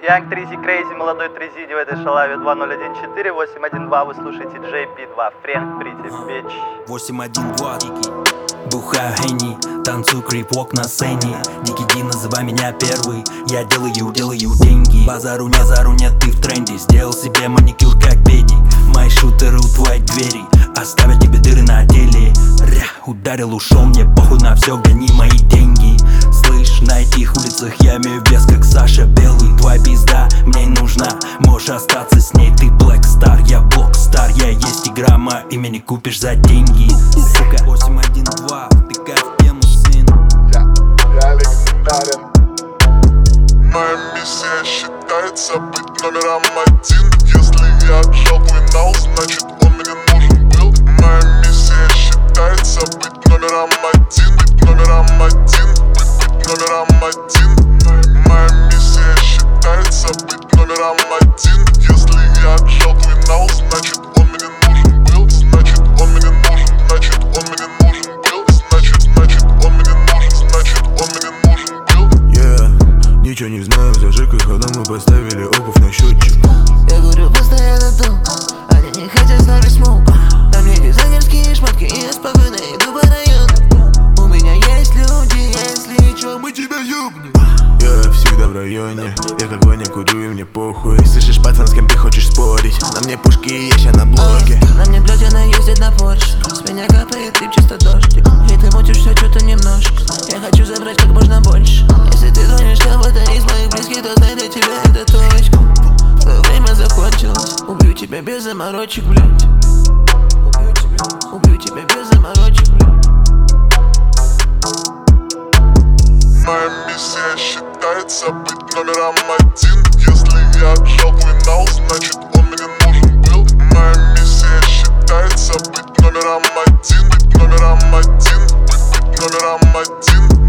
Young Trizy Crazy, молодой Тризиди в этой шалаве 2014-812. Вы слушаете JP2, Фрэнк Прити, bitch. 812, бухаю Henny, танцую крип-вок на сцене. Дикий Ди, называй меня первый, я делаю деньги. Базару нет, ты в тренде. Сделал себе маникюр как педик. Мои шутеры у твоей двери оставят тебе дыры на теле. Ударил, ушел, мне похуй на все, гони мои деньги. Слышь, на этих улицах я имею вес, как Саша Белый. Твоя пизда мне не нужна, можешь остаться с ней. Ты Black Star, я Blockstar. Я есть игра, мое имя не купишь за деньги. Сука, 812, втыкай в тему, сын. Я легендарен. Моя миссия считается быть номером один. Если я отжал твой нал, значит он мне нужен был. Моя миссия считается быть номером один. Быть номером один, быть номером один. Моя миссия считается быть номером один. Если я отжал твой нал, значит он мне нужен был. Значит он мне нужен, значит он мне нужен был. Значит он мне нужен, значит он мне нужен был. Ничего не знаю, за ЖКХ, но мы поставили обувь на счетчик. Я говорю постоянно дом, они не хотят ставить смог. На мне дизайнерские шмотки, и я спокойно иду по району. У меня есть люди, если чё, мы тебя ёбнем. Я всегда в районе, я как Ваня курю и мне похуй. Слышишь, пацан, с кем ты хочешь спорить? На мне пушки и я ща на блоке. На мне блядь, она ездит на Порше. С меня капает лип, чисто дождик. И ты мутишь все что-то немножко. Я хочу забрать как можно больше. Если ты звонишь кого-то из моих близких, то знай, для тебя это точка. Твое время закончилось. Убью тебя без заморочек, блядь. Убью тебя без заморочек, блядь. Моя миссия считается быть номером один. Если я отжал твой нал, значит он мне нужен был. Моя миссия считается быть номером один. Быть номером один, быть номером один.